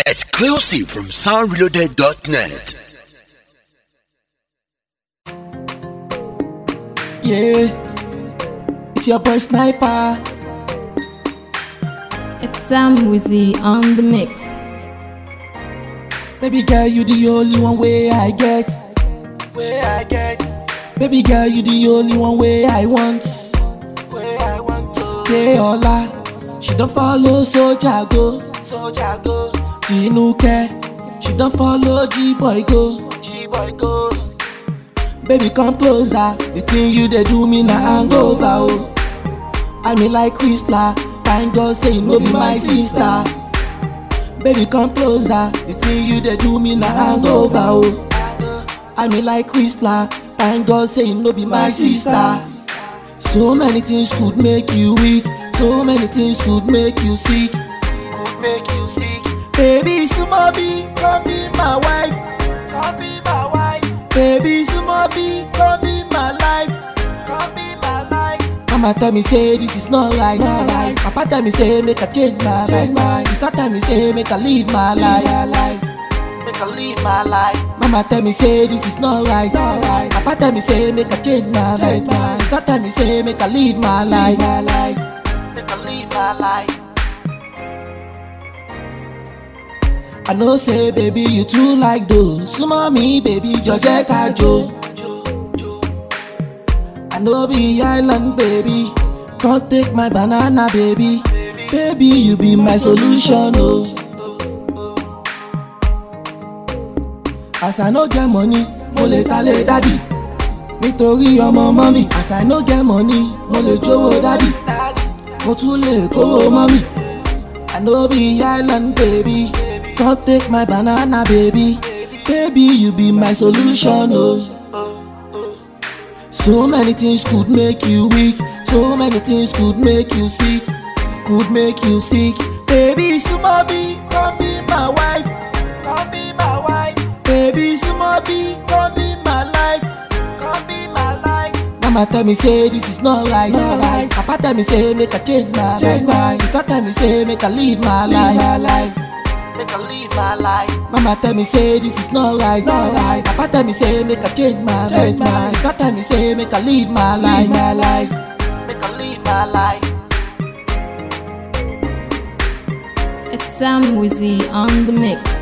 Exclusive from soundreloaded.net. Yeah, it's your boy Sniper. It's Sam Wizzy on the mix. Baby girl, you the only one way I get. Baby girl, you the only one way I want. Yeah, Ola, she don't follow Soja go. Tinuke, she don't follow G-Boy go. Baby come closer, the thing you they do me na hangover oh. I mean like Whistler, thank God say you no be my sister. Baby come closer, the thing you they do me na hangover oh. I mean like Whistler, thank God say you no be my sister. So many things could make you weak, so many things could make you sick. Baby Sumobi, come be my wife. Baby Sumobi, come be my life. Mama tell me say this is not right. Papa tell me say make I change my mind. It's not time me say make I live my life. Mama tell me say this is not right. Papa tell me say make I change my mind. It's not time me say make I live my life. I know say baby you too like those. Mommy baby George Kajo. I know be island baby. Come take my banana baby. Baby you be my solution oh. As I no get money, mo le tale daddy. Nítorí ọmọ mommy. As I no get money, mo le jówó daddy. Mo tún lè kówó mommy. I know be island baby. Come take my banana baby. Baby you be my solution oh. So many things could make you weak, so many things could make you sick. Baby Sumobi, come be my wife. Baby Sumobi, come be my life. Mama tell me say this is not right. Papa tell me say make I change my mind. Sister tell me say make I live my life. Mama tell me say this is not right. Papa tell me say make I change my mind. Sister tell me say make I live my life. It's Sam Wizzy on the mix.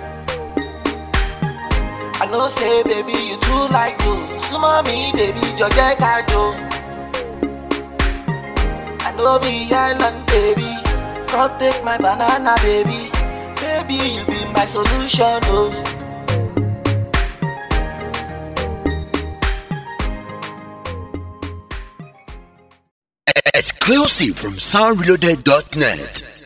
I know say baby you too like those. Mommy baby George Kajo. I know be island baby. Come take my banana baby. Baby you be my solution oh. Exclusive from soundreloaded.net.